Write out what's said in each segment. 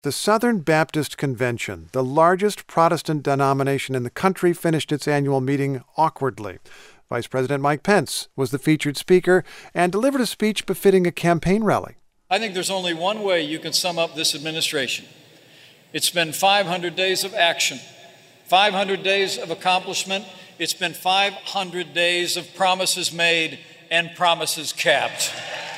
The Southern Baptist Convention, the largest Protestant denomination in the country, finished its annual meeting awkwardly. Vice President Mike Pence was the featured speaker and delivered a speech befitting a campaign rally. I think there's only one way you can sum up this administration. It's been 500 days of action, 500 days of accomplishment. It's been 500 days of promises made and promises kept.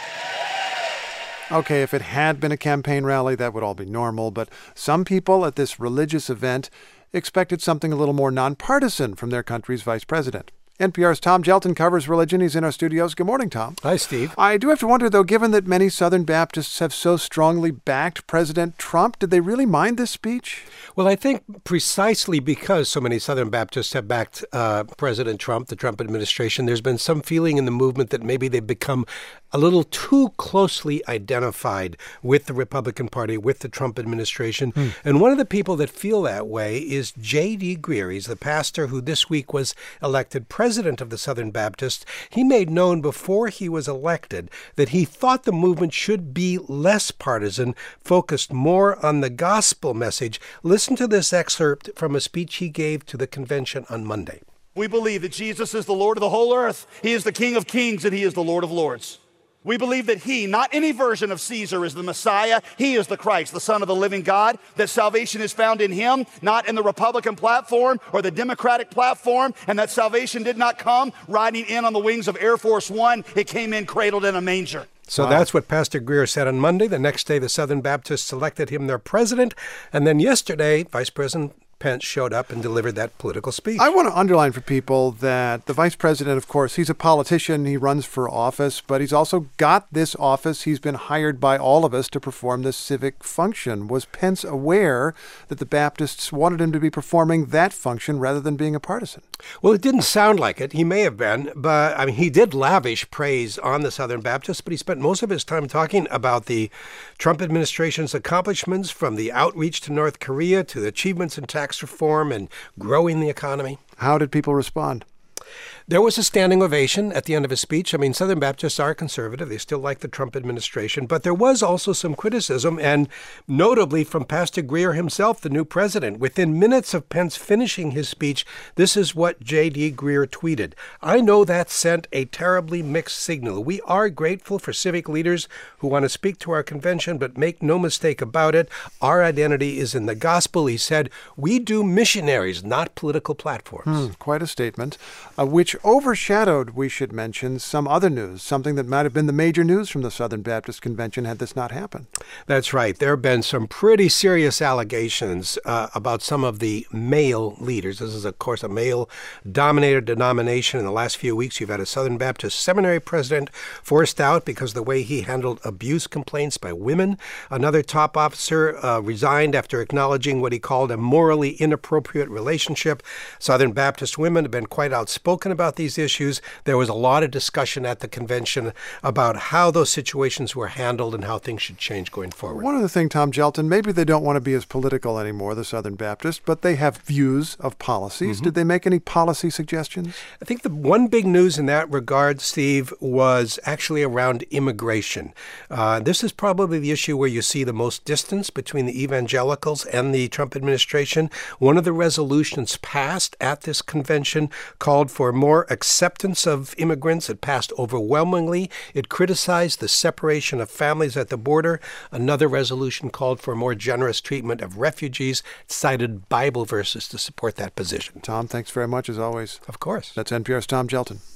Okay, if it had been a campaign rally, that would all be normal, but some people at this religious event expected something a little more nonpartisan from their country's vice president. NPR's Tom Gelton covers religion. He's in our studios. Good morning, Tom. Hi, Steve. I do have to wonder, though, given that many Southern Baptists have so strongly backed President Trump, did they really mind this speech? Well, I think precisely because so many Southern Baptists have backed President Trump, the Trump administration, there's been some feeling in the movement that maybe they've become a little too closely identified with the Republican Party, with the Trump administration. And one of the people that feel that way is J.D. Greear. He's the pastor who this week was elected president of the Southern Baptists. He made known before he was elected that he thought the movement should be less partisan, focused more on the gospel message. Listen to this excerpt from a speech he gave to the convention on Monday. We believe that Jesus is the Lord of the whole earth. He is the King of kings and he is the Lord of lords. We believe that he, not any version of Caesar, is the Messiah. He is the Christ, the Son of the living God, that salvation is found in him, not in the Republican platform or the Democratic platform, and that salvation did not come riding in on the wings of Air Force One. It came in cradled in a manger. So that's what Pastor Greear said on Monday. The next day, the Southern Baptists elected him their president. And then yesterday, Vice President Pence showed up and delivered that political speech. I want to underline for people that the vice president, of course, he's a politician. He runs for office, but he's also got this office. He's been hired by all of us to perform this civic function. Was Pence aware that the Baptists wanted him to be performing that function rather than being a partisan? Well, it didn't sound like it. He may have been, but I mean, he did lavish praise on the Southern Baptists, but he spent most of his time talking about the Trump administration's accomplishments, from the outreach to North Korea to the achievements in tax reform and growing the economy. How did people respond? There was a standing ovation at the end of his speech. I mean, Southern Baptists are conservative. They still like the Trump administration. But there was also some criticism, and notably from Pastor Greear himself, the new president. Within minutes of Pence finishing his speech, this is what J.D. Greear tweeted. "I know that sent a terribly mixed signal. We are grateful for civic leaders who want to speak to our convention, but make no mistake about it, our identity is in the gospel." He said, "We do missionaries, not political platforms." Quite a statement, which overshadowed, we should mention, some other news, something that might have been the major news from the Southern Baptist Convention had this not happened. That's right. There have been some pretty serious allegations about some of the male leaders. This is, of course, a male-dominated denomination. In the last few weeks, you've had a Southern Baptist seminary president forced out because of the way he handled abuse complaints by women. Another top officer resigned after acknowledging what he called a morally inappropriate relationship. Southern Baptist women have been quite outspoken about these issues. There was a lot of discussion at the convention about how those situations were handled and how things should change going forward. One other thing, Tom Gelton, maybe they don't want to be as political anymore, the Southern Baptists, but they have views of policies. Did they make any policy suggestions? I think the one big news in that regard, Steve, was actually around immigration. This is probably the issue where you see the most distance between the evangelicals and the Trump administration. One of the resolutions passed at this convention called for more acceptance of immigrants. It passed overwhelmingly. It criticized the separation of families at the border. Another resolution called for more generous treatment of refugees, cited Bible verses to support that position. Tom, thanks very much, as always. Of course. That's NPR's Tom Gelton.